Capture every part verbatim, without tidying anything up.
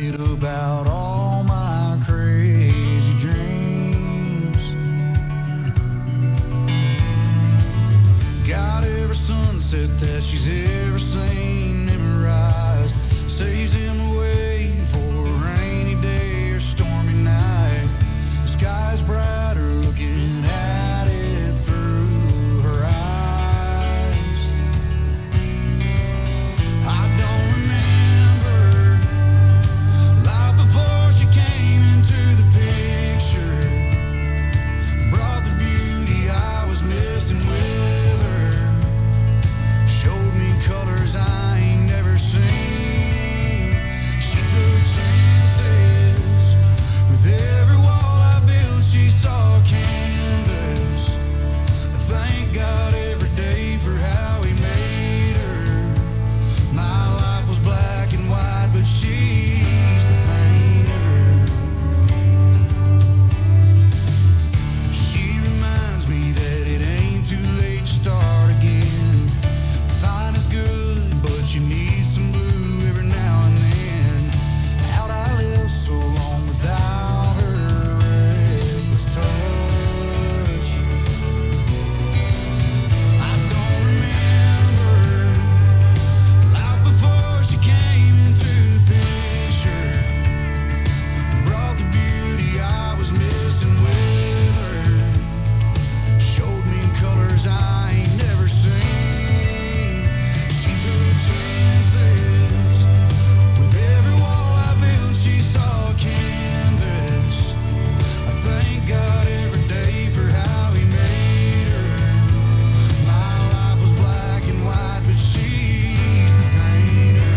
forget about all my crazy dreams. Got every sunset that she's ever seen memorized. Saves him away for a rainy day or stormy night. The sky's brighter looking at it through her eyes. I don't remember life before she came into the picture. Brought the beauty I was missing with her. Showed me colors I ain't never seen. She took chances with every wall I built. She saw a canvas. I thank God every day for how he made her. My life was black and white, but she's the painter. She reminds me that it ain't too late to start again. Fine is good, but you need some blue every now and then. How'd I live so long without her reckless touch? I don't remember life before she came into the picture. Brought the beauty I was missing with her. Showed me colors I ain't never seen. She took chances with every wall I built. She saw a canvas. I thank God every day for how he made her. My life was black and white, but she's the painter.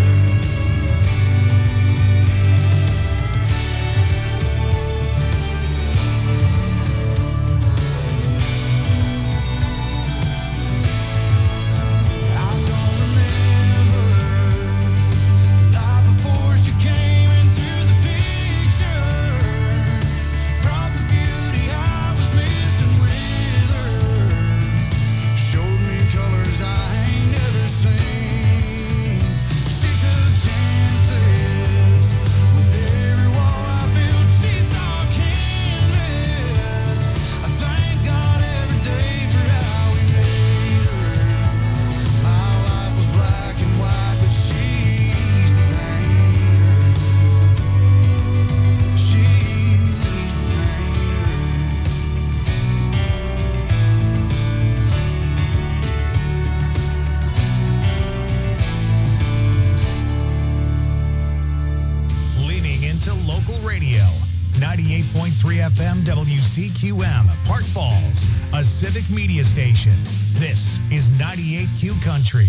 I don't remember life before she came into the picture. Brought the beauty I was missing with her. Showed me colors I ain't never seen. She took chances with every wall I built. She saw a canvas. I thank God every day for how he made her. My life was black and white, but she's the painter. She's the painter. Leaning into local radio. ninety-eight point three F M W C Q M, Park Falls, a civic media station. This is ninety-eight Q Country.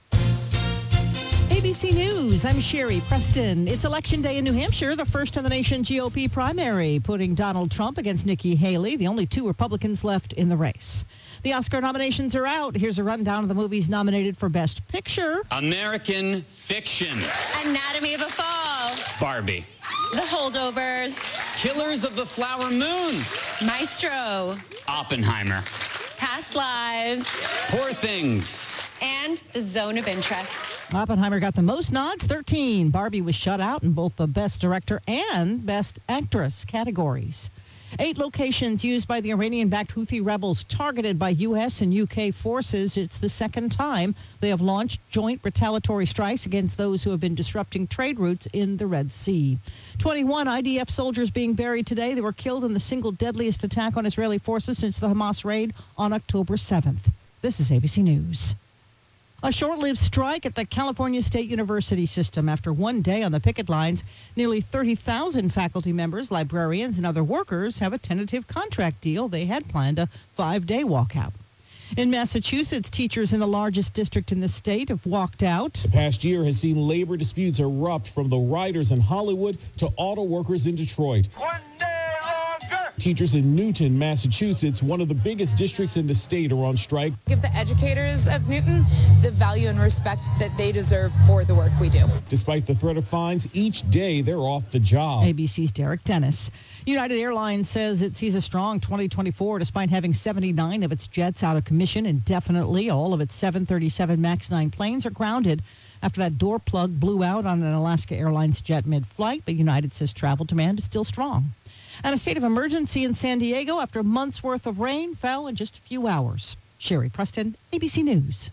A B C News, I'm Sherry Preston. It's Election Day in New Hampshire, the first in the nation G O P primary, putting Donald Trump against Nikki Haley, the only two Republicans left in the race. The Oscar nominations are out. Here's a rundown of the movies nominated for Best Picture. American Fiction. Anatomy of a Fall. Barbie. The Holdovers. Killers of the Flower Moon. Maestro. Oppenheimer. Past Lives. Poor Things. And The Zone of Interest. Oppenheimer got the most nods, thirteen. Barbie was shut out in both the Best Director and Best Actress categories. Eight locations used by the Iranian-backed Houthi rebels targeted by U S and U K forces. It's the second time they have launched joint retaliatory strikes against those who have been disrupting trade routes in the Red Sea. twenty-one I D F soldiers being buried today. They were killed in the single deadliest attack on Israeli forces since the Hamas raid on October seventh. This is A B C News. A short-lived strike at the California State University system. After one day on the picket lines, nearly thirty thousand faculty members, librarians, and other workers have a tentative contract deal. They had planned a five-day walkout. In Massachusetts, teachers in the largest district in the state have walked out. The past year has seen labor disputes erupt from the writers in Hollywood to auto workers in Detroit. One day longer. Teachers in Newton, Massachusetts, one of the biggest districts in the state, are on strike. Give the educators of Newton the value and respect that they deserve for the work we do. Despite the threat of fines, each day they're off the job. A B C's Derek Dennis. United Airlines says it sees a strong twenty twenty-four despite having seventy-nine of its jets out of commission indefinitely. All of its seven thirty-seven MAX nine planes are grounded. after that door plug blew out on an Alaska Airlines jet mid-flight, but United says travel demand is still strong. And a state of emergency in San Diego after months' worth of rain fell in just a few hours. Sherry Preston, A B C News.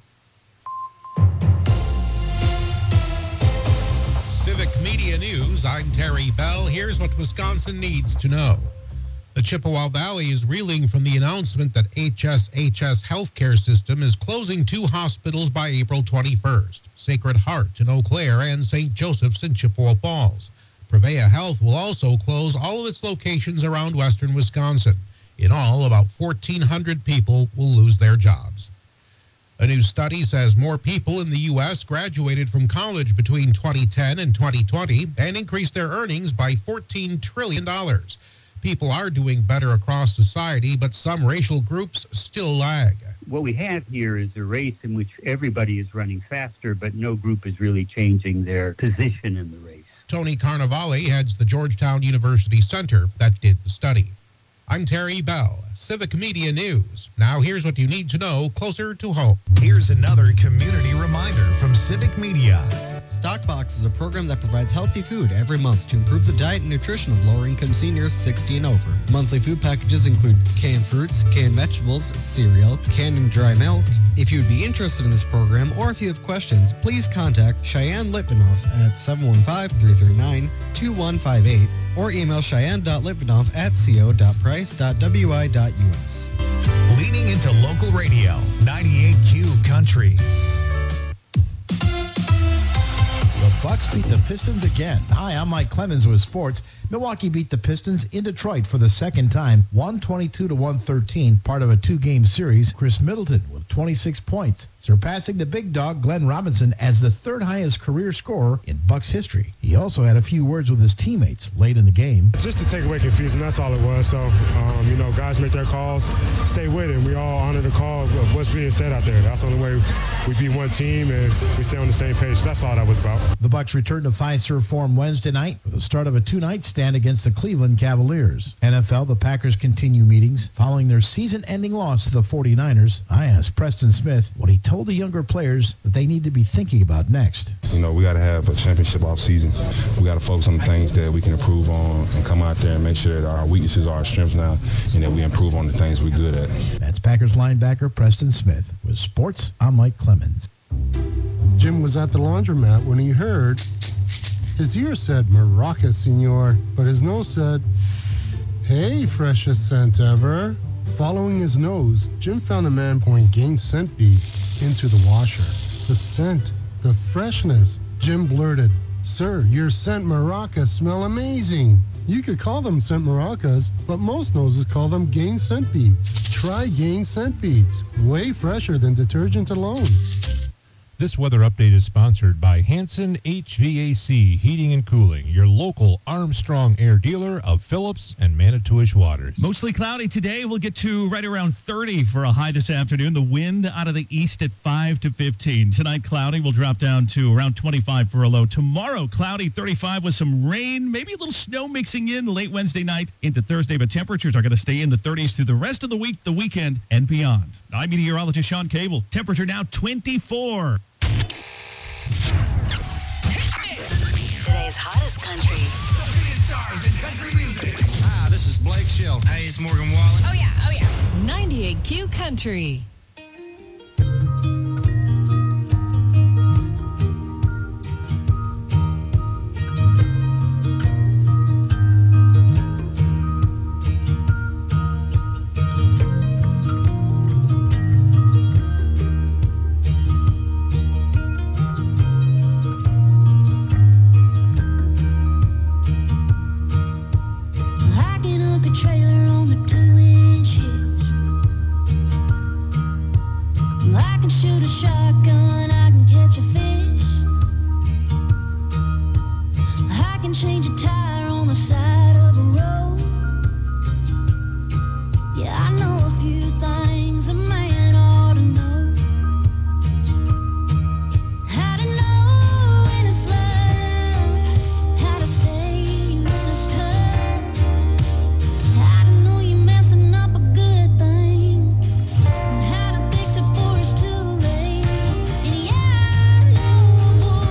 Civic Media News, I'm Terry Bell. Here's what Wisconsin needs to know. The Chippewa Valley is reeling from the announcement that H S H S Healthcare System is closing two hospitals by April twenty-first, Sacred Heart in Eau Claire and Saint Joseph's in Chippewa Falls. Prevea Health will also close all of its locations around western Wisconsin. In all, about fourteen hundred people will lose their jobs. A new study says more people in the U S graduated from college between twenty ten and twenty twenty and increased their earnings by fourteen trillion dollars. People are doing better across society, but some racial groups still lag. What we have here is a race in which everybody is running faster, but no group is really changing their position in the race. Tony Carnevale heads the Georgetown University Center that did the study. I'm Terry Bell, Civic Media News. Now here's what you need to know closer to home. Here's another community reminder from Civic Media. Stockbox is a program that provides healthy food every month to improve the diet and nutrition of lower-income seniors sixty and over. Monthly food packages include canned fruits, canned vegetables, cereal, canned and dry milk. If you would be interested in this program or if you have questions, please contact Cheyenne Litvinoff at seven one five, three three nine, two one five eight or email cheyenne dot litvinoff at co dot price dot w i dot u s. Leaning into local radio, ninety-eight Q Country. The Bucks beat the Pistons again. Hi, I'm Mike Clemens with sports. Milwaukee beat the Pistons in Detroit for the second time, one twenty-two to one thirteen, part of a two-game series. Chris Middleton with twenty-six points, surpassing the big dog Glenn Robinson as the third highest career scorer in Bucks history. He also had a few words with his teammates late in the game. Just to take away confusion, that's all it was. So, um, you know, guys make their calls, stay with it. We all honor the call of what's being said out there. That's the only way we be one team and we stay on the same page. That's all that was about. The Bucks returned to Fiserv Forum Wednesday night with the start of a two-night stand against the Cleveland Cavaliers. N F L, the Packers continue meetings following their season-ending loss to the forty-niners. I asked Preston Smith what he told the younger players that they need to be thinking about next. You know, we got to have a championship off season. We got to focus on the things that we can improve on and come out there and make sure that our weaknesses are our strengths now and that we improve on the things we're good at. That's Packers linebacker Preston Smith. With sports, I'm Mike Clemens. Jim was at the laundromat when he heard his ear said, "Maraca, senor," but his nose said, "Hey, freshest scent ever." Following his nose, Jim found a man pouring Gain scent beads into the washer. The scent, the freshness. Jim blurted, "Sir, your scent Maraca smell amazing." You could call them scent maracas, but most noses call them Gain scent beads. Try Gain scent beads. Way fresher than detergent alone. This weather update is sponsored by Hanson H V A C Heating and Cooling, your local Armstrong Air dealer of Phillips and Manitowish waters. Mostly cloudy today. We'll get to right around thirty for a high this afternoon. The wind out of the east at five to fifteen. Tonight, cloudy will drop down to around twenty-five for a low. Tomorrow, cloudy, thirty-five with some rain, maybe a little snow mixing in late Wednesday night into Thursday, but temperatures are going to stay in the thirties through the rest of the week, the weekend, and beyond. I'm meteorologist Sean Cable. Temperature now twenty-four. Today's hottest country. The biggest stars in country music. Hi, this is Blake Shelton. Hey, it's Morgan Wallen. Oh, yeah, oh, yeah. ninety-eight Q Country. Trailer on a two-inch hitch. I can shoot a shotgun, I can catch a fish. I can change a tire on the side of a road. Yeah, I know a few things a man ought to know. How to know when it's love, how to stay when it's tough. How to know you're messing up a good thing, and how to fix it before it's too late. And yeah, I know, boy,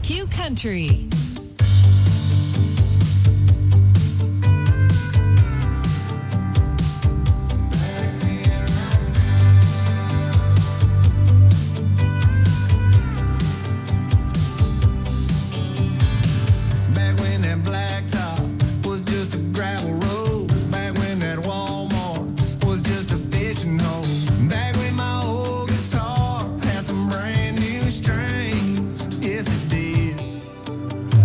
Q Country. Back when that blacktop was just a gravel road. Back when that Walmart was just a fishing hole. Back when my old guitar had some brand new strings. Yes, it did.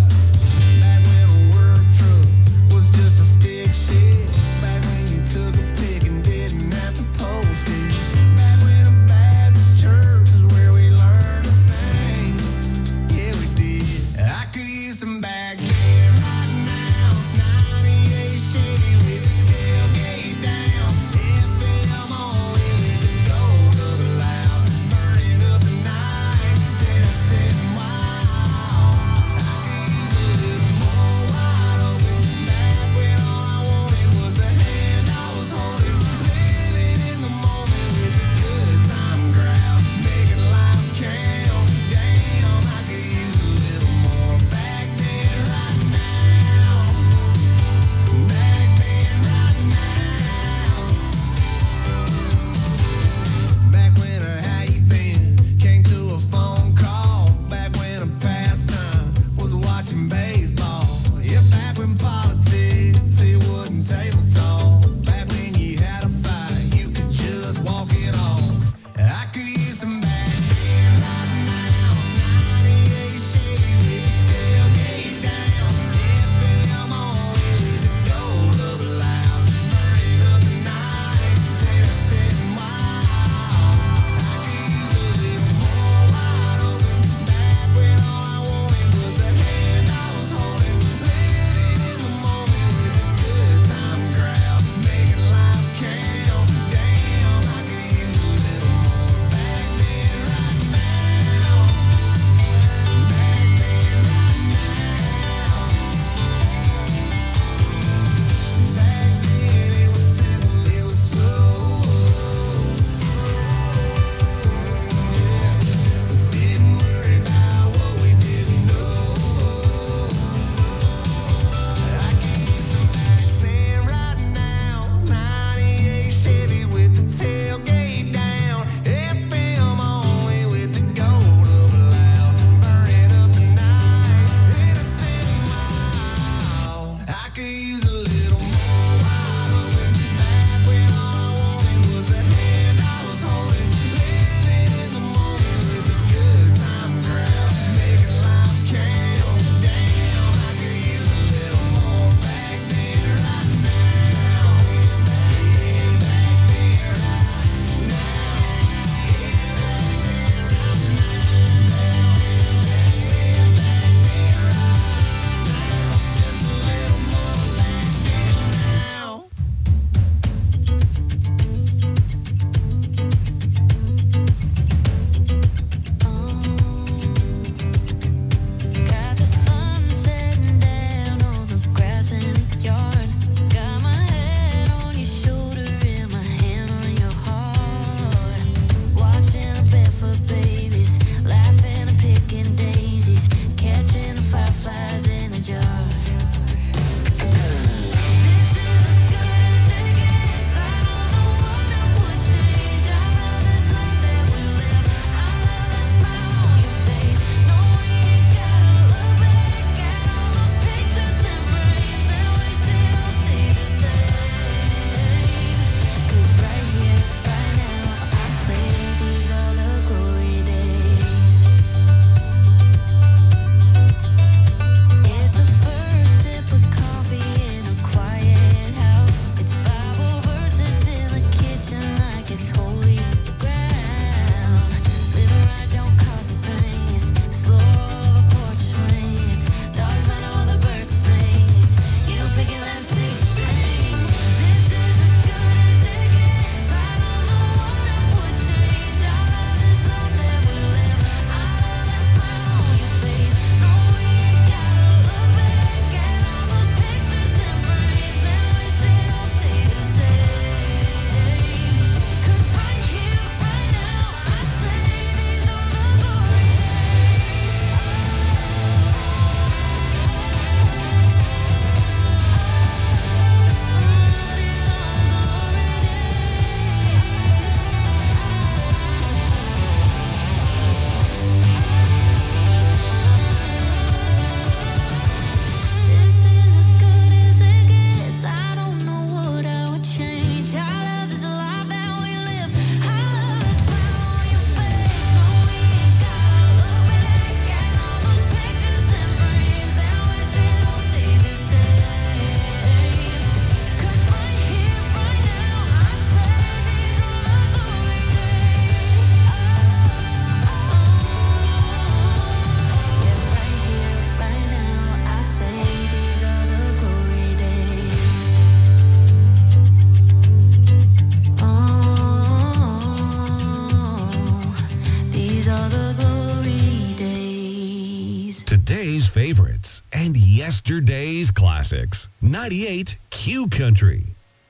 today's favorites, and yesterday's classics. ninety-eight Q Country.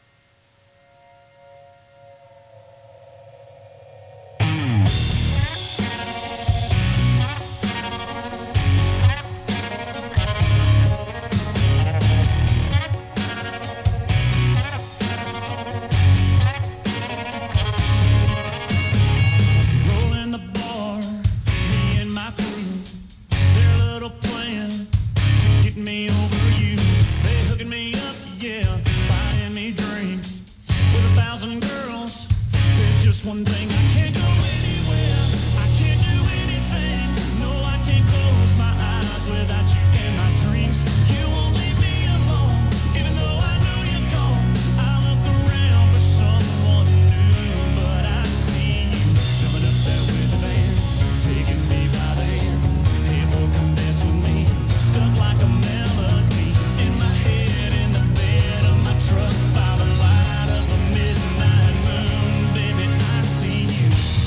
Rolling the bar, me and my crew, their little plan to get me over you. They hooking me up, yeah, buying me drinks with a thousand girls. There's just one thing, I can't go anywhere, I can't do anything. No, I can't close my eyes without you in my dreams. You won't leave me alone, even though I know you're gone. I look around for someone new, but I see you coming up there with the band, taking me by the hand. Hey boy, come dance with me, stuck like a melody in my head, in the bed of my truck, by the light of the midnight moon. Baby, I see you.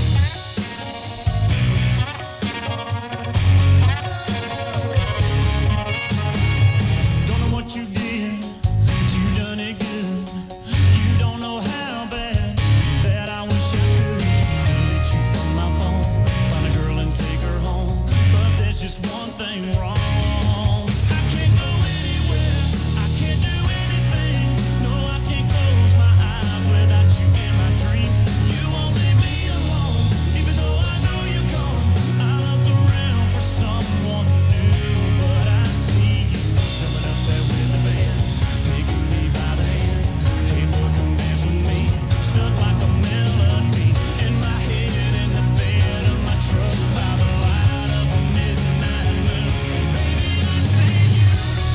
Don't know what you did, but you done it good. You don't know how bad that I wish I could delete you from my phone, find a girl and take her home. But there's just one thing wrong. I can't go anywhere, I can't do anything. No, I can't close my eyes without you in my dreams. You won't leave me alone, even though I know you're gone. I look around for someone new, but I see you coming up there with the band, taking me by the hand. Hey boy, come dance with me, stuck like a melody in my head, in the bed of my truck, by the light of the midnight moon. Baby, I see you.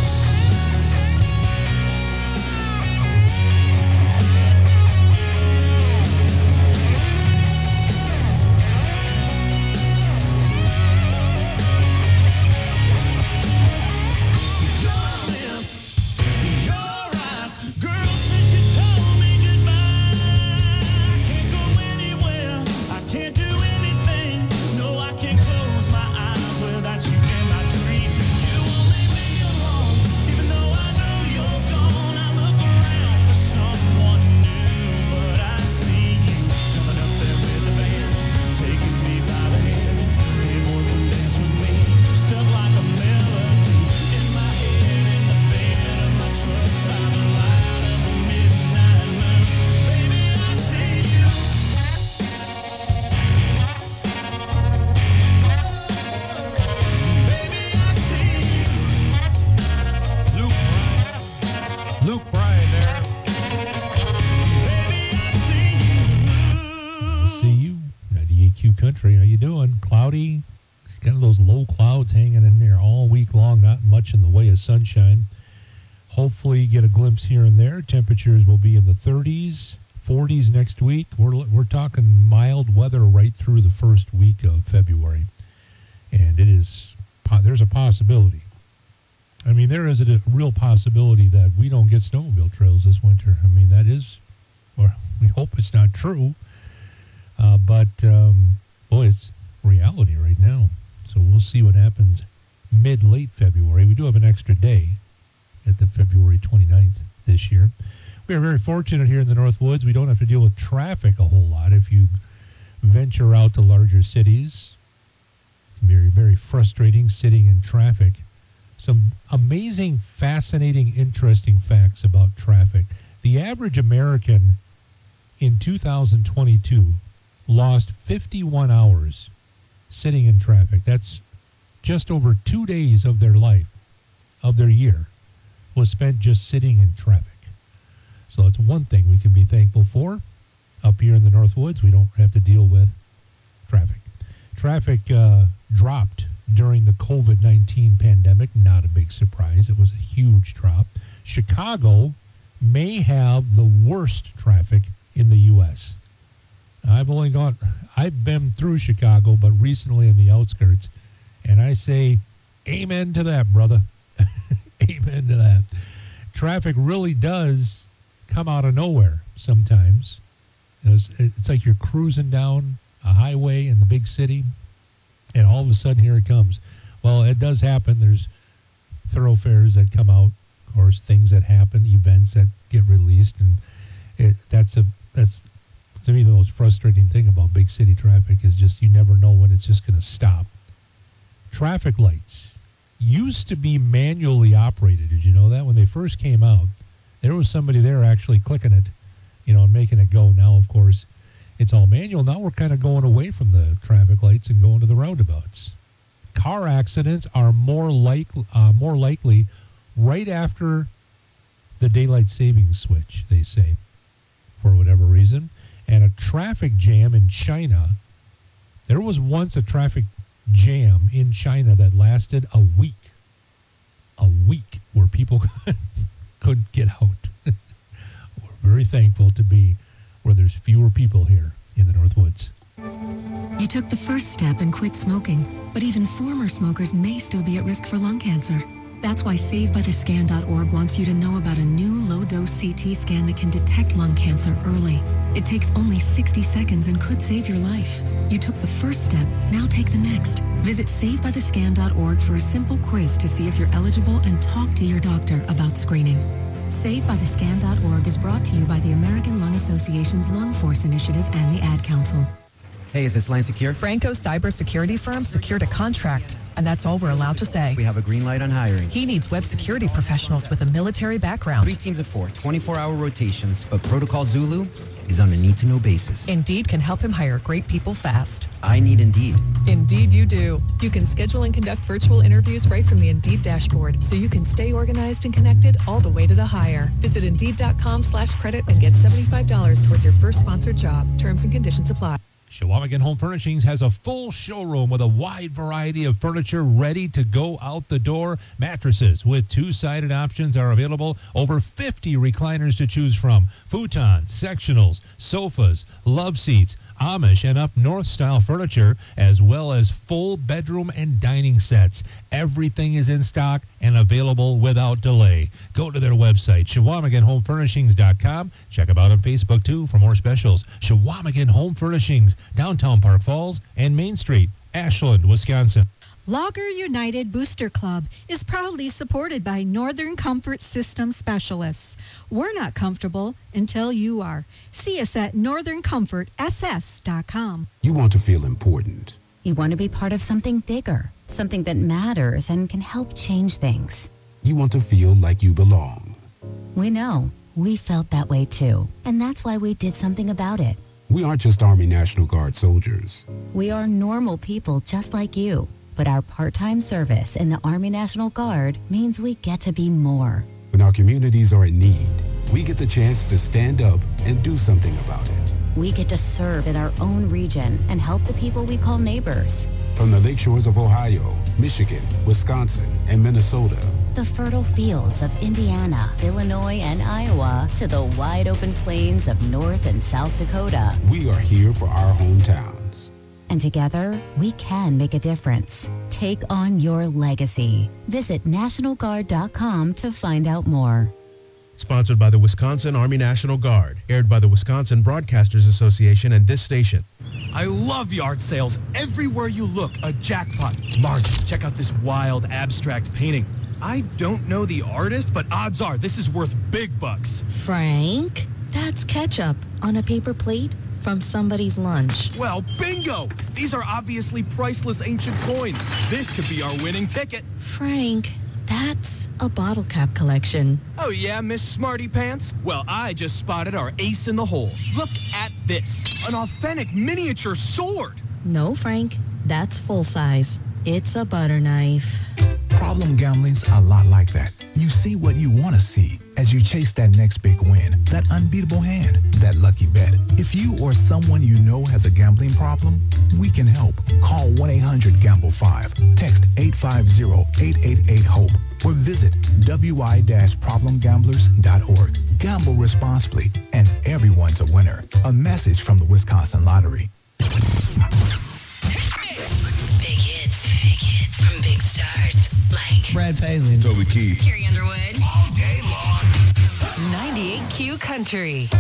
Your lips, your eyes, girl, since you told me goodbye, I can't go anywhere, I can't do anything. No, I can't close my eyes without you in my dreams. You won't leave me alone, even though I know you're gone. I look around for someone new, but I see you coming up there with the band, taking me by the hand. Hey boy, come dance with me, stuck like a melody in my head, in the bed of my truck, by the light of the midnight moon. Baby, I see you. Baby, I see you. Luke, Luke Bryan there. Baby, I see you. See you, ninety-eight Q Country. How you doing? Cloudy. It's kind of those low clouds hanging in there all week long. Not much in the way of sunshine. Hopefully, you get a glimpse here and there. Temperatures will be in the thirties, forties next week. We're we're talking mild weather right through the first week of February, and it is po- there's a possibility. I mean, there is a d- real possibility that we don't get snowmobile trails this winter. I mean, that is, or we hope it's not true. Uh, but um, boy, it's reality right now. So we'll see what happens mid-late February. We do have an extra day at the February twenty-ninth this year. We are very fortunate here in the North Woods. We don't have to deal with traffic a whole lot. If you venture out to larger cities, it's very, very frustrating sitting in traffic. Some amazing, fascinating, interesting facts about traffic. The average American in two thousand twenty-two lost fifty-one hours sitting in traffic. That's just over two days of their life, of their year, was spent just sitting in traffic. So it's one thing we can be thankful for. Up here in the North Woods, we don't have to deal with traffic. Traffic uh, dropped during the covid nineteen pandemic. Not a big surprise. It was a huge drop. Chicago may have the worst traffic in the U S I've only gone, I've been through Chicago, but recently in the outskirts, and I say, amen to that, brother. Amen to that. Traffic really does come out of nowhere sometimes. It's, it's like you're cruising down a highway in the big city, and all of a sudden, here it comes. Well, it does happen. There's thoroughfares that come out, of course, things that happen, events that get released, and it, that's a that's to me the most frustrating thing about big city traffic is just you never know when it's just going to stop. Traffic lights used to be manually operated. Did you know that? When they first came out, there was somebody there actually clicking it, you know, and making it go. Now, of course, it's all manual. Now we're kind of going away from the traffic lights and going to the roundabouts. Car accidents are more like uh, more likely right after the daylight savings switch, they say, for whatever reason. And a traffic jam in China. There was once a traffic jam in China that lasted a week. A week where people couldn't get out. We're very thankful to be where there's fewer people here in the Northwoods. You took the first step and quit smoking, but even former smokers may still be at risk for lung cancer. That's why Save By The Scan dot org wants you to know about a new low-dose C T scan that can detect lung cancer early. It takes only sixty seconds and could save your life. You took the first step, now take the next. Visit Save By The Scan dot org for a simple quiz to see if you're eligible and talk to your doctor about screening. Save By The Scan dot org is brought to you by the American Lung Association's Lung Force Initiative and the Ad Council. Hey, is this line secure? Franco's cybersecurity firm secured a contract, and that's all we're allowed to say. We have a green light on hiring. He needs web security professionals with a military background. Three teams of four, twenty-four hour rotations, but Protocol Zulu is on a need-to-know basis. Indeed can help him hire great people fast. I need Indeed. Indeed you do. You can schedule and conduct virtual interviews right from the Indeed dashboard, so you can stay organized and connected all the way to the hire. Visit Indeed.com slash credit and get seventy-five dollars towards your first sponsored job. Terms and conditions apply. Chequamegon Home Furnishings has a full showroom with a wide variety of furniture ready to go out the door. Mattresses with two-sided options are available. Over fifty recliners to choose from. Futons, sectionals, sofas, love seats, Amish and up north style furniture, as well as full bedroom and dining sets. Everything is in stock and available without delay. Go to their website, Chequamegon Home Furnishings dot com. Check them out on Facebook, too, for more specials. Chequamegon Home Furnishings, downtown Park Falls and Main Street, Ashland, Wisconsin. Logger United Booster Club is proudly supported by Northern Comfort System Specialists. We're not comfortable until you are. See us at northern comfort s s dot com. You want to feel important. You want to be part of something bigger, something that matters and can help change things. You want to feel like you belong. We know. We felt that way too. And that's why we did something about it. We aren't just Army National Guard soldiers. We are normal people just like you. But our part-time service in the Army National Guard means we get to be more. When our communities are in need, we get the chance to stand up and do something about it. We get to serve in our own region and help the people we call neighbors. From the lake shores of Ohio, Michigan, Wisconsin, and Minnesota. The fertile fields of Indiana, Illinois, and Iowa to the wide open plains of North and South Dakota. We are here for our hometowns. And together, we can make a difference. Take on your legacy. Visit national guard dot com to find out more. Sponsored by the Wisconsin Army National Guard. Aired by the Wisconsin Broadcasters Association and this station. I love yard sales. Everywhere you look, a jackpot. Margie, check out this wild abstract painting. I don't know the artist, but odds are this is worth big bucks. Frank, that's ketchup on a paper plate from somebody's lunch. Well, bingo! These are obviously priceless ancient coins. This could be our winning ticket. Frank, that's a bottle cap collection. Oh yeah, Miss Smarty Pants? Well, I just spotted our ace in the hole. Look at this. An authentic miniature sword. No, Frank, that's full size. It's a butter knife. Problem gambling's a lot like that. You see what you want to see as you chase that next big win, that unbeatable hand, that lucky bet. If you or someone you know has a gambling problem, we can help. Call one eight hundred gamble five, text eight five zero, eight eight eight, HOPE, or visit w i dash problem gamblers dot org. Gamble responsibly, and everyone's a winner. A message from the Wisconsin Lottery. Big hits, big hits from big stars like Brad Paisley, Toby Keith, Carrie Underwood, all day long. ninety-eight Q Country.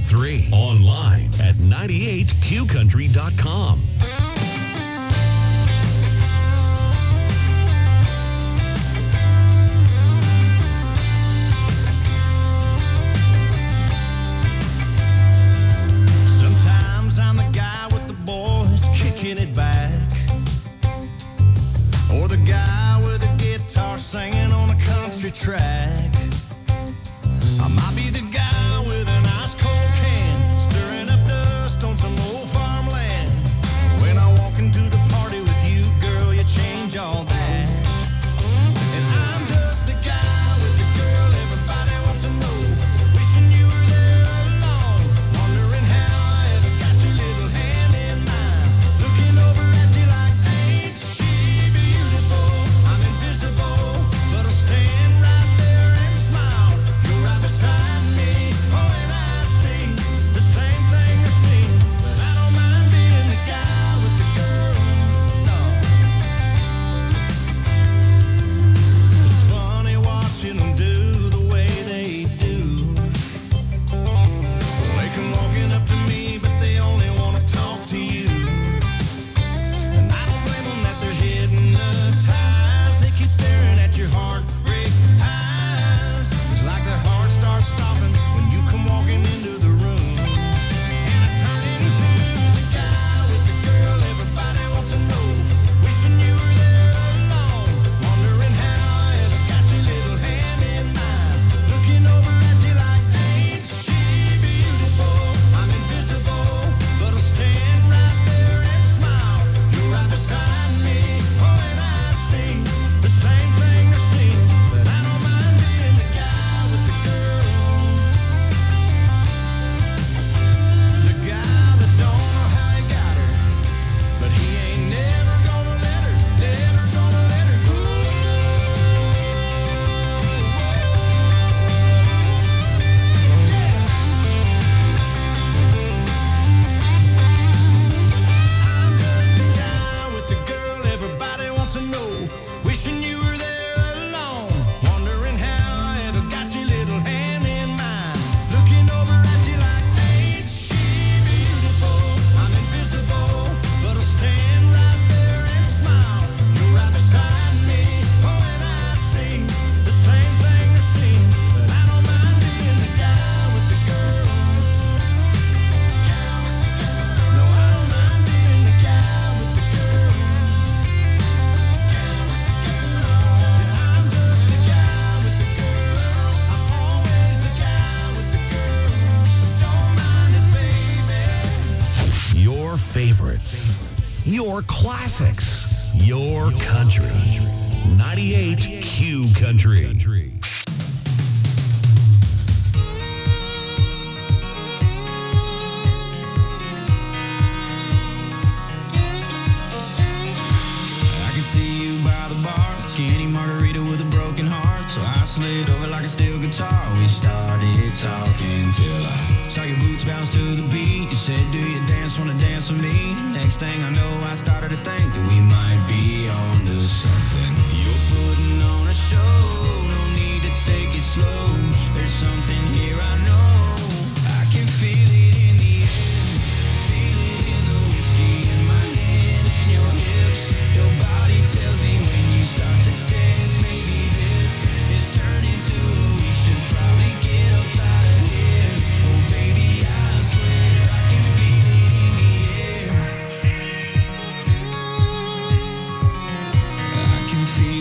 three. Online at ninety-eight q country dot com. Sometimes I'm the guy with the boys kicking it back, or the guy with a guitar singing on a country track. I might be the guy with an ice cold can, stirring up dust on some old farmland. When I walk into the party with you, girl, you change all that. And I'm just the guy with the girl everybody wants to know, wishing you were there alone, wondering how I ever got your little hand in mine, looking over at you like, ain't she beautiful? I'm invisible, but I'll stand right there and smile. You're right beside me, oh, and I see the same thing I see, but I don't mind being the guy with the girl. No, it's funny watching them do the way they do. They come walking up to me, but they only want to talk to you. And I don't blame them that they're hypnotized. They keep staring at your heartbreak eyes. It's like their heart starts stopping when you come walking into the room. And I turn into the guy with the girl everybody wants to know, wishing you were there alone, wondering how I ever got your little hand in mine, looking over at you like, ain't she beautiful? I'm invisible, but I'll stand right there and smile. You're right beside me, oh, and I see the same thing I see, but I don't mind being the guy with the girl. The guy that don't know how he got her, but he ain't never gonna let her, never gonna let her go. I'm just the guy with the girl everybody wants to know, wishing you were there alone, wondering how I ever got your little hand in mine, looking over at you like, ain't she beautiful? I'm invisible, but I'll stand right there and smile. You're right beside me, oh, and I see the same thing I see, but I don't mind being the guy with the girl. No, I don't mind being the guy with the girl. I'm just the guy with the girl. I'm always the guy with the girl. Don't mind it, baby. Your favorites, your classics, your country. ninety-eight Q Country. I can see you by the bar, skinny margarita with a broken heart. So I slid over like a steel guitar. We started talking till I saw your boots bounce to the beat. You said, do you dance, wanna dance with me? Next thing I know, I started to think that we might be on to something. You're putting on a show, no need to take it slow. There's something here I know. I can feel it in the air, feel it in the whiskey in my hand and your hips. Your body tells me when you start to dance, maybe this is turning to we should probably get up out of here. Oh baby, I swear I can feel it in the air. I can feel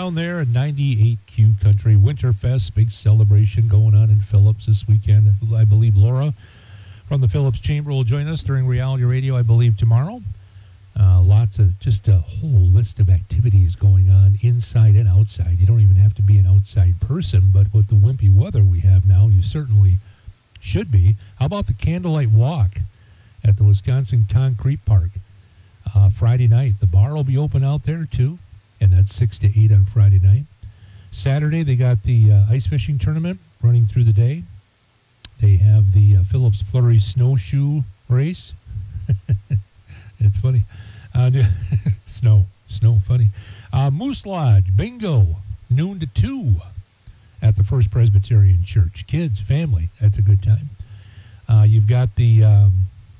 down there at ninety-eight Q Country Winterfest, big celebration going on in Phillips this weekend. I believe Laura from the Phillips Chamber will join us during Reality Radio, I believe, tomorrow. Uh, lots of, just a whole list of activities going on inside and outside. You don't even have to be an outside person, but with the wimpy weather we have now, you certainly should be. How about the Candlelight Walk at the Wisconsin Concrete Park? Uh, Friday night, the bar will be open out there too, and that's six to eight on Friday night. Saturday, they got the uh, ice fishing tournament running through the day. They have the uh, Phillips Flurry Snowshoe Race. It's funny. Uh, snow, snow, funny. Uh, Moose Lodge, bingo, noon to two at the First Presbyterian Church. Kids, family, that's a good time. Uh, you've got the um,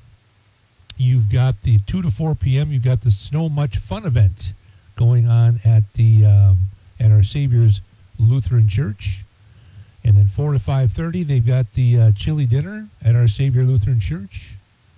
you've got the two to four p.m. You've got the Snow Much Fun event going on at the um, at our Savior's Lutheran Church, and then four to five thirty they've got the uh, chili dinner at our Savior Lutheran Church.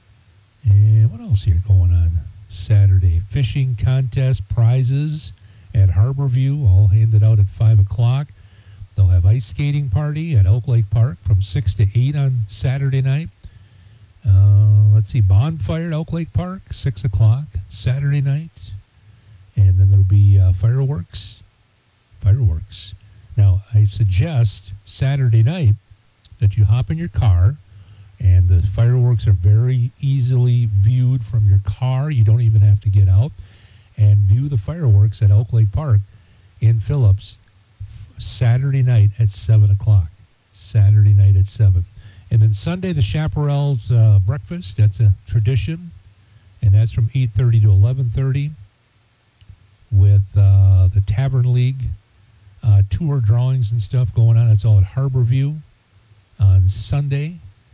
And what else here going on Saturday? Fishing contest prizes at Harborview, all handed out at five o'clock. They'll have ice skating party at Elk Lake Park from six to eight on Saturday night. Uh, let's see, bonfire at Elk Lake Park, six o'clock Saturday night. And then there'll be uh, fireworks. Fireworks. Now, I suggest Saturday night that you hop in your car, and the fireworks are very easily viewed from your car. You don't even have to get out, and view the fireworks at Elk Lake Park in Phillips Saturday night at seven o'clock. Saturday night at seven. And then Sunday, the Chaparral's uh, breakfast. That's a tradition, and that's from eight thirty to eleven thirty with uh, the Tavern League uh, tour drawings and stuff going on. That's all at Harborview on Sunday.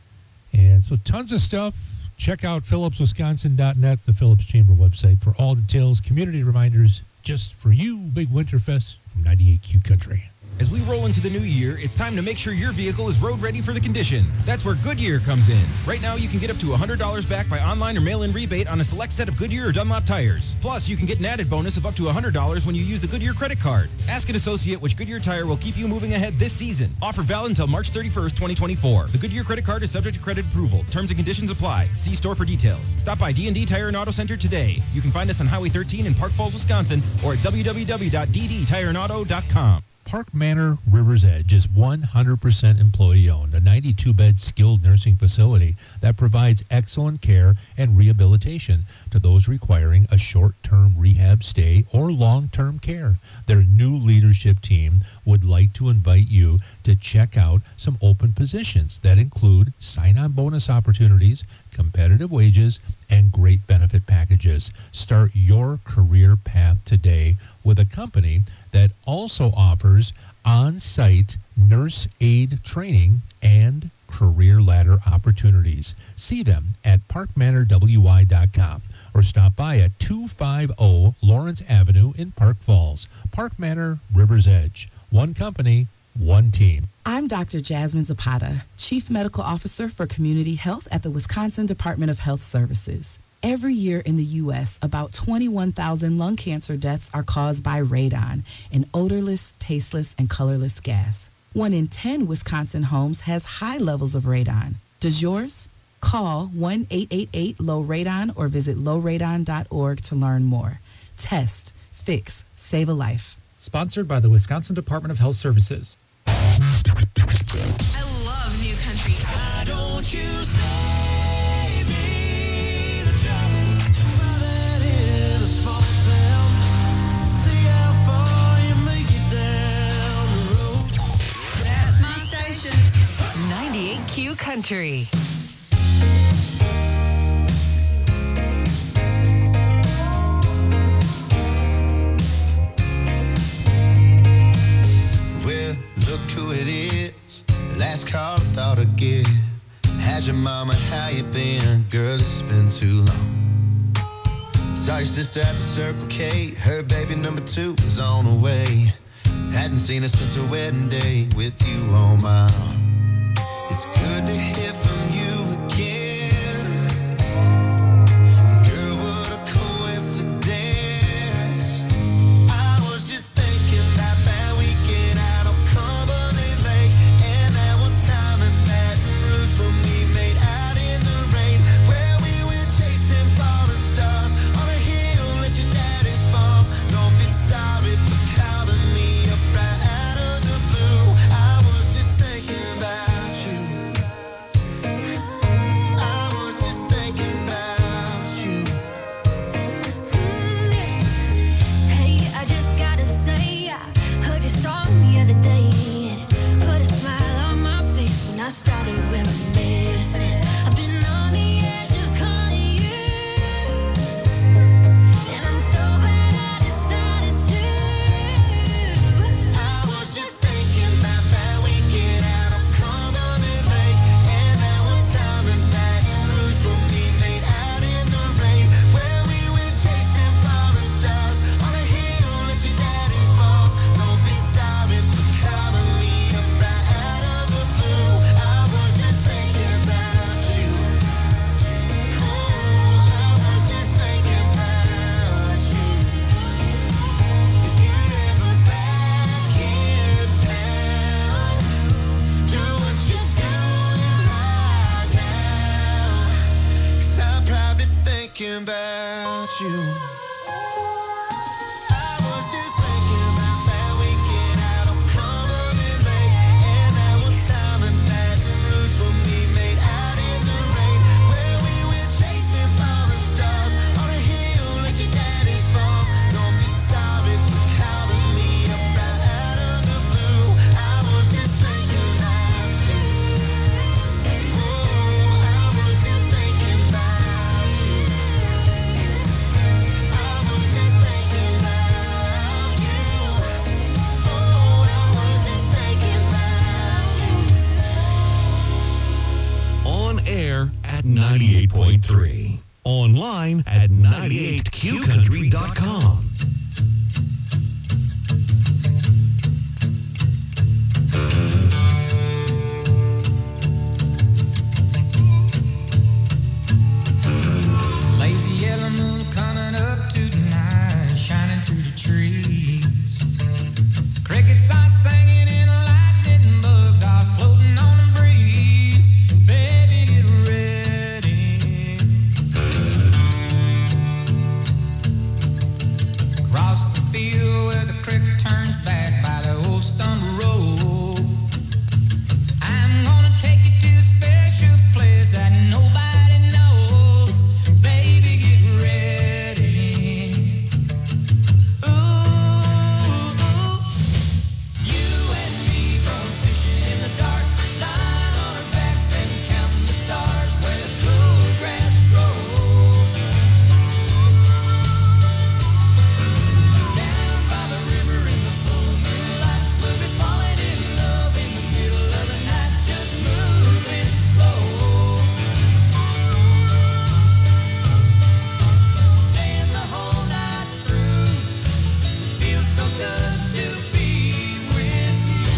And so tons of stuff. Check out phillips wisconsin dot net, the Phillips Chamber website, for all details. Community reminders just for you. Big Winterfest from ninety-eight Q Country. As we roll into the new year, it's time to make sure your vehicle is road ready for the conditions. That's where Goodyear comes in. Right now, you can get up to one hundred dollars back by online or mail-in rebate on a select set of Goodyear or Dunlop tires. Plus, you can get an added bonus of up to one hundred dollars when you use the Goodyear credit card. Ask an associate which Goodyear tire will keep you moving ahead this season. Offer valid until March thirty-first, twenty twenty-four. The Goodyear credit card is subject to credit approval. Terms and conditions apply. See store for details. Stop by D and D Tire and Auto Center today. You can find us on Highway thirteen in Park Falls, Wisconsin, or at w w w dot d d tire and auto dot com. Park Manor River's Edge is one hundred percent employee-owned, a ninety-two bed skilled nursing facility that provides excellent care and rehabilitation to those requiring a short-term rehab stay or long-term care. Their new leadership team would like to invite you to check out some open positions that include sign-on bonus opportunities, competitive wages, and great benefit packages. Start your career path today with a company that also offers on-site nurse aid training and career ladder opportunities. See them at park manor w y dot com or stop by at two fifty Lawrence Avenue in Park Falls. Park Manor River's Edge. One company, one team. I'm Doctor Jasmine Zapata, Chief Medical Officer for Community Health at the Wisconsin Department of Health Services. Every year in the U S, about twenty-one thousand lung cancer deaths are caused by radon, an odorless, tasteless, and colorless gas. One in ten Wisconsin homes has high levels of radon. Does yours? Call one eight eight eight low radon or visit low radon dot org to learn more. Test, fix, save a life. Sponsored by the Wisconsin Department of Health Services. I love New Country. Why don't you save me the trouble? Buy that in a small town. See how far you make it down the road. That's my station. ninety-eight Q Country. Well, look who it is. Last call I thought I'd get. How's your mama? How you been? Girl, it's been too long. Saw your sister at the Circle K. Her baby number two is on the way. Hadn't seen her since her wedding day with you on my arm. It's good to hear from you again. Girl, what a coincidence. I was just thinking that you. I was just thinking about that weekend out on Cumberland Lake, and that one time in Baton Rouge when we made out in the rain, where we went chasing falling stars on a hill at your daddy's farm. Don't be sorry for calling me up right out of the blue. I was just thinking about you. Oh, I was just thinking about you. I was just thinking about you. Oh, I was just thinking about you. On air at ninety-eight point three. Online at ninety-eight q country dot com. Lazy yellow moon coming up tonight, shining through the trees. Crickets are singing and lightning bugs are floating on the breeze. Baby, get ready. Across the field where the creek turns back by the old stumble road, I'm gonna take you to a special place that nobody knows. Baby, get ready. Ooh, you and me going fishing in the dark, lying on our backs and counting the stars where the cool grass grows. Down by the river in the full moonlight, we'll be falling in love in the middle of the night, just moving slow. Staying the whole night through. Feels so good to be with you.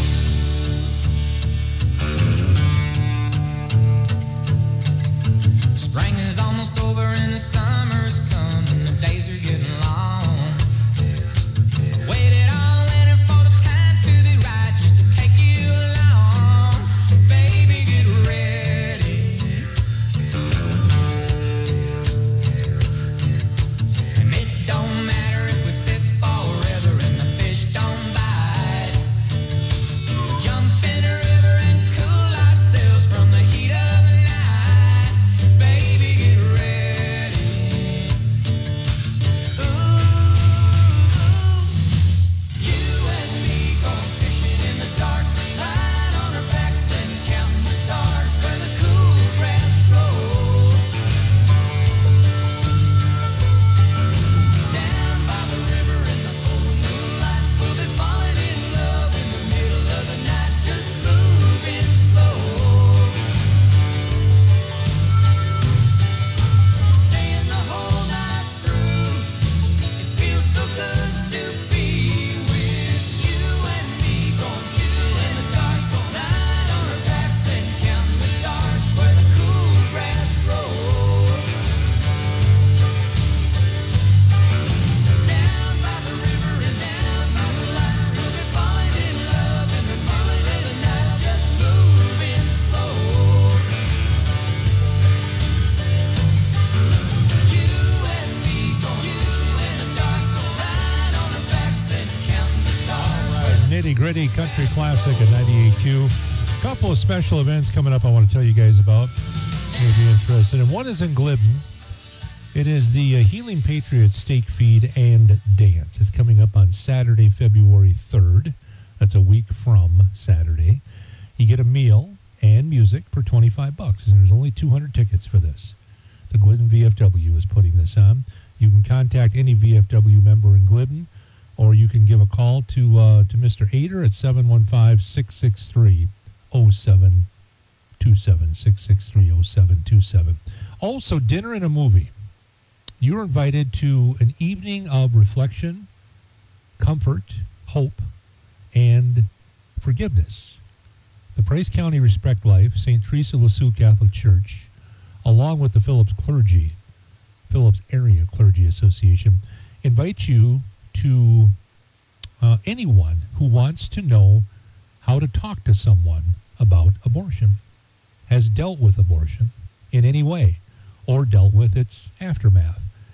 Spring is almost over and the summer's coming. The days are getting long. Waited all winter for the time to be right, just to take you along. Baby, get ready. And it don't matter if we sit forever and the fish don't bite. We'll jump in the river and cool ourselves from the heat of the night. Baby, get ready. Ooh, you and me going fishing in the dark, lying on our backs and counting the stars where the cool grass grows. Down by the river in the full moonlight, we'll be falling in love in the middle of the night, just moving slow. Staying the whole night through. It feels so good to be with you and me going fishing in the dark, lying on our backs and counting the stars where the cool grass grows. Down by the river and down by the light, we'll be falling in love in the middle of the night, just moving slow. You and me going fishing in the dark, lying on our backs and counting the stars. Nitty Gritty Country Classic at ninety-eight Q. Couple of special events coming up I want to tell you guys about. You'll be interested in. One is in Glidden. It is the uh, Healing Patriots Steak Feed and Dance. It's coming up on Saturday, February third. That's a week from Saturday. You get a meal and music for twenty-five bucks. And there's only two hundred tickets for this. The Glidden V F W is putting this on. You can contact any V F W member in Glidden, or you can give a call to uh, to Mister Ader at seven one five, six six three, oh seven two seven, six six three, oh seven two seven. Also, dinner and a movie. You're invited to an evening of reflection, comfort, hope, and forgiveness. The Price County Respect Life, Saint Teresa LeSue Catholic Church, along with the Phillips Clergy, Phillips Area Clergy Association, invite you to uh, anyone who wants to know how to talk to someone about abortion, has dealt with abortion in any way, or dealt with its aftermath.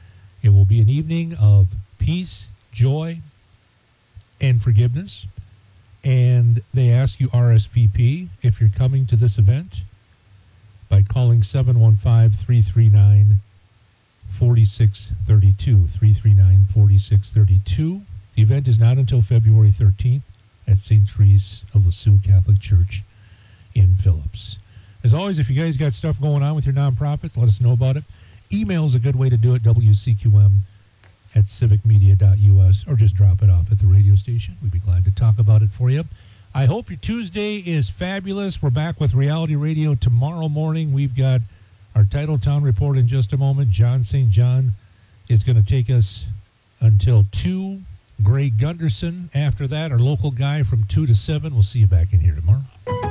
It will be an evening of peace, joy, and forgiveness. And they ask you R S V P if you're coming to this event by calling seven one five, three three nine, four six three two, three three nine, four six three two. The event is not until February thirteenth at Saint Therese of Lisieux Catholic Church in Phillips. As always, if you guys got stuff going on with your nonprofit, let us know about it. Email is a good way to do it, W C Q M at civic media dot U S, or just drop it off at the radio station. We'd be glad to talk about it for you. I hope your Tuesday is fabulous. We're back with Reality Radio tomorrow morning. We've got our Titletown report in just a moment. John Saint John is going to take us until two. Greg Gunderson after that, our local guy from two to seven. We'll see you back in here tomorrow.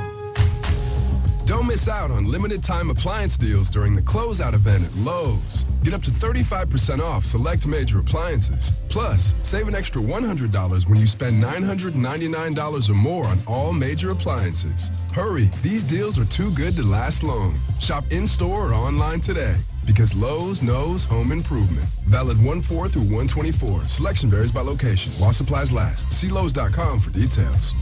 Don't miss out on limited time appliance deals during the closeout event at Lowe's. Get up to thirty-five percent off select major appliances. Plus, save an extra one hundred dollars when you spend nine hundred ninety-nine dollars or more on all major appliances. Hurry, these deals are too good to last long. Shop in-store or online today. Because Lowe's knows home improvement. Valid one four through one twenty-four. Selection varies by location. While supplies last. See Lowe's dot com for details.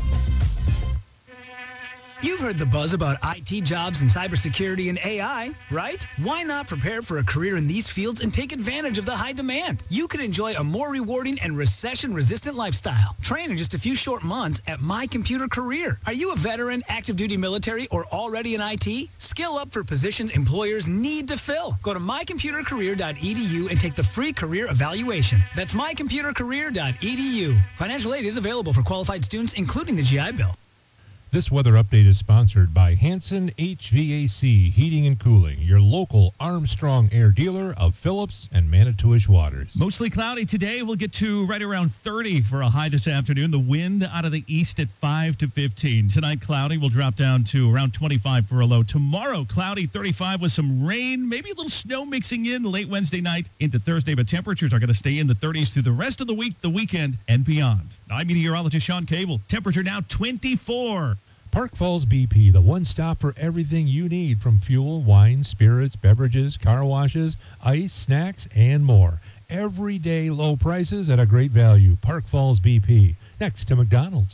You've heard the buzz about I T jobs and cybersecurity and A I, right? Why not prepare for a career in these fields and take advantage of the high demand? You can enjoy a more rewarding and recession-resistant lifestyle. Train in just a few short months at My Computer Career. Are you a veteran, active duty military, or already in I T? Skill up for positions employers need to fill. Go to my computer career dot e d u and take the free career evaluation. That's my computer career dot e d u. Financial aid is available for qualified students, including the G I Bill. This weather update is sponsored by Hanson H V A C Heating and Cooling, your local Armstrong Air dealer of Phillips and Manitowish waters. Mostly cloudy today. We'll get to right around thirty for a high this afternoon. The wind out of the east at five to fifteen. Tonight, cloudy. We'll drop down to around twenty-five for a low. Tomorrow, cloudy, thirty-five with some rain, maybe a little snow mixing in late Wednesday night into Thursday, but temperatures are going to stay in the thirties through the rest of the week, the weekend, and beyond. I'm meteorologist Sean Cable. Temperature now twenty-four. Park Falls B P, the one stop for everything you need from fuel, wine, spirits, beverages, car washes, ice, snacks, and more. Everyday low prices at a great value. Park Falls B P. Next to McDonald's.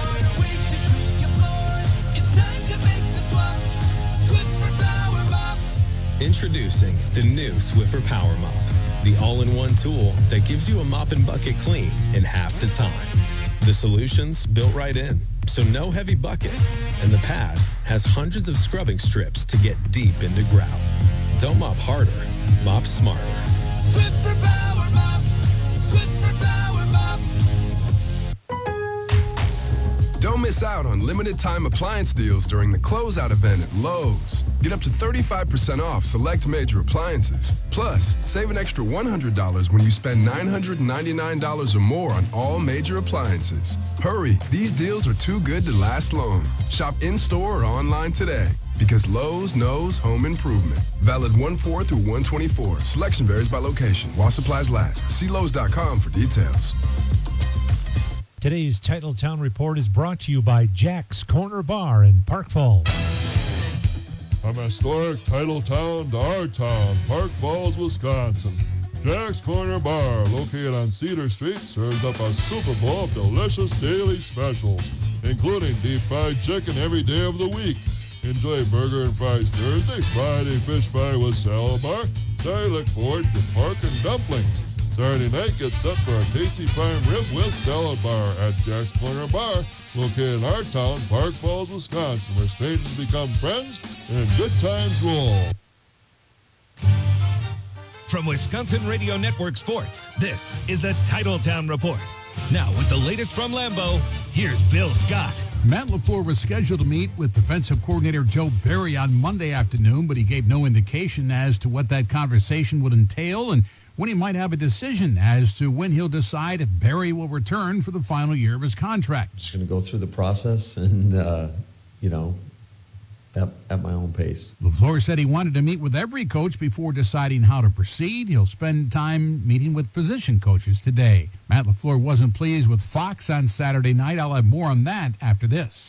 Introducing the new Swiffer Power Mop, the all-in-one tool that gives you a mop and bucket clean in half the time. The solution's built right in, so no heavy bucket, and the pad has hundreds of scrubbing strips to get deep into grout. Don't mop harder, mop smarter. Swiffer Power Mop! Swiffer Power Mop! Don't miss out on limited time appliance deals during the closeout event at Lowe's. Get up to thirty-five percent off select major appliances. Plus, save an extra one hundred dollars when you spend nine hundred ninety-nine dollars or more on all major appliances. Hurry, these deals are too good to last long. Shop in-store or online today. Because Lowe's knows home improvement. Valid one four through one twenty-four. Selection varies by location. While supplies last. See Lowe's dot com for details. Today's Titletown Report is brought to you by Jack's Corner Bar in Park Falls. From historic Titletown to our town, Park Falls, Wisconsin. Jack's Corner Bar, located on Cedar Street, serves up a super bowl of delicious daily specials, including deep fried chicken every day of the week. Enjoy burger and fries Thursday, Friday fish fry with salad bar. Saturday, look forward to pork and dumplings. Saturday night, get set for a tasty prime rib with salad bar at Jack's Corner Bar, located in our town, Park Falls, Wisconsin, where strangers become friends and good times roll. From Wisconsin Radio Network Sports, this is the Titletown Report. Now, with the latest from Lambeau, here's Bill Scott. Matt LaFleur was scheduled to meet with defensive coordinator Joe Barry on Monday afternoon, but he gave no indication as to what that conversation would entail and when he might have a decision as to when he'll decide if Barry will return for the final year of his contract. Just going to go through the process and, uh, you know, at, at my own pace. LaFleur said he wanted to meet with every coach before deciding how to proceed. He'll spend time meeting with position coaches today. Matt LaFleur wasn't pleased with Fox on Saturday night. I'll have more on that after this.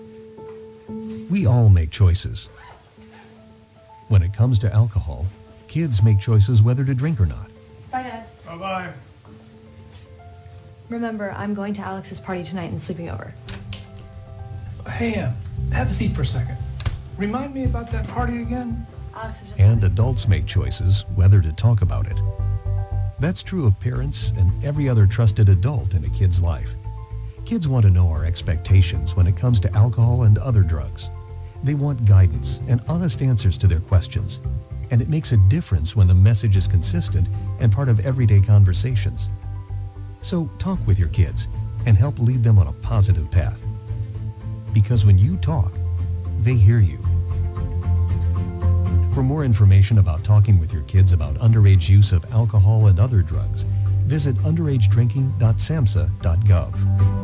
We all make choices. When it comes to alcohol, kids make choices whether to drink or not. Bye, Dad. Bye-bye. Remember, I'm going to Alex's party tonight and sleeping over. Hey, uh, have a seat for a second. Remind me about that party again? Alex is just... And adults make choices whether to talk about it. That's true of parents and every other trusted adult in a kid's life. Kids want to know our expectations when it comes to alcohol and other drugs. They want guidance and honest answers to their questions. And it makes a difference when the message is consistent and part of everyday conversations. So talk with your kids and help lead them on a positive path. Because when you talk, they hear you. For more information about talking with your kids about underage use of alcohol and other drugs, visit underage drinking dot samhsa dot gov.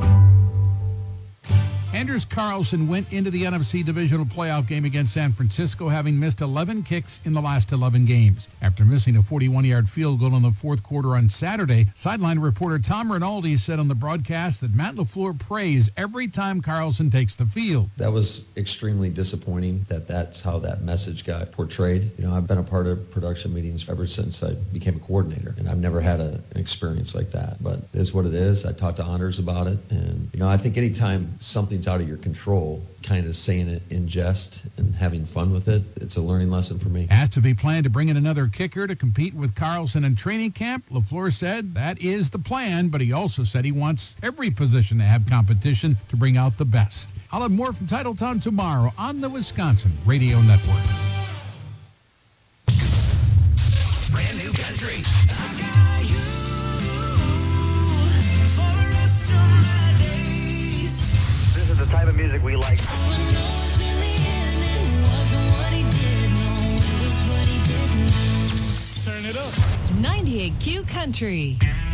Anders Carlson went into the N F C divisional playoff game against San Francisco having missed eleven kicks in the last eleven games. After missing a forty-one-yard field goal in the fourth quarter on Saturday, sideline reporter Tom Rinaldi said on the broadcast that Matt LaFleur prays every time Carlson takes the field. That was extremely disappointing that that's how that message got portrayed. You know, I've been a part of production meetings ever since I became a coordinator, and I've never had a, an experience like that. But it is what it is. I talked to Anders about it, and, you know, I think anytime something's out of your control, kind of saying it in jest and having fun with it, it's a learning lesson for me. Asked if he planned to bring in another kicker to compete with Carlson in training camp, LaFleur said that is the plan, but he also said he wants every position to have competition to bring out the best. I'll have more from Titletown tomorrow on the Wisconsin Radio Network. Brand new country. This is the type of music we like. Turn it up. ninety-eight Q Country.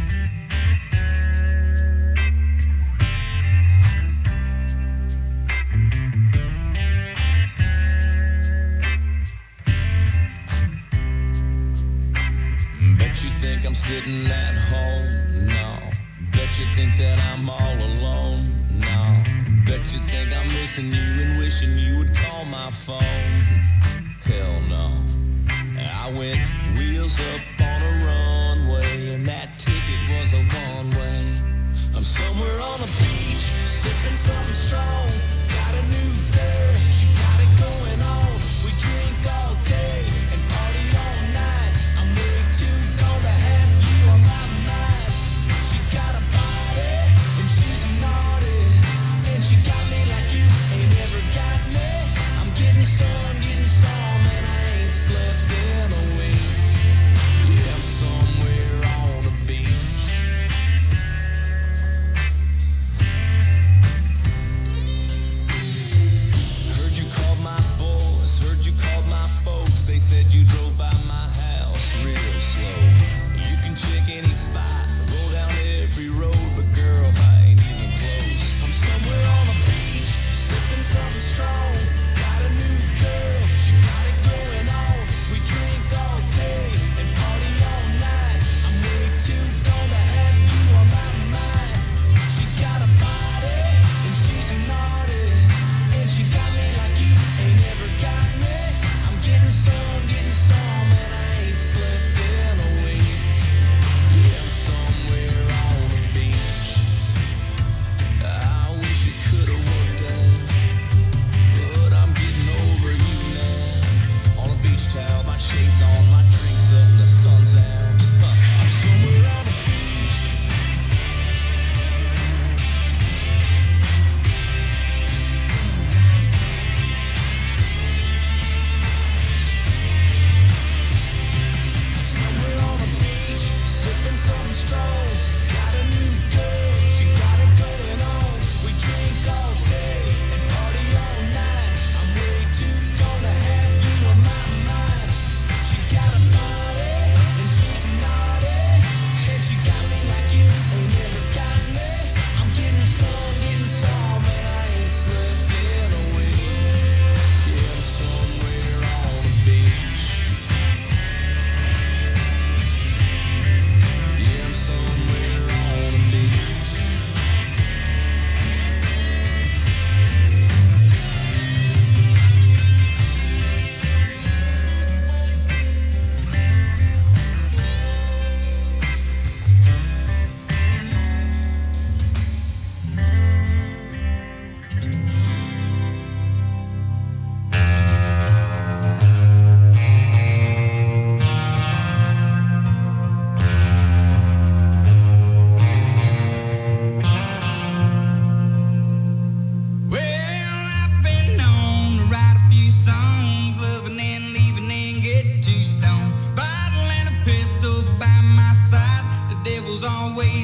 Bet you think I'm sitting at home? No. Bet you think that I'm all alone? No. Bet you think I'm missing you and wishing you would call my phone? Hell no. I went wheels up on a runway, and that ticket was a one-way. I'm somewhere on a beach, sipping something strong. Got a new girl, she got it going on. We drink all day and party all night. I'm way too gone to have you on my mind. She got a body and she's naughty, and she got me like you ain't ever got me. I'm getting some, getting some, and I ain't slept in a week. Yeah, I'm somewhere on the beach.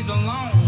alone.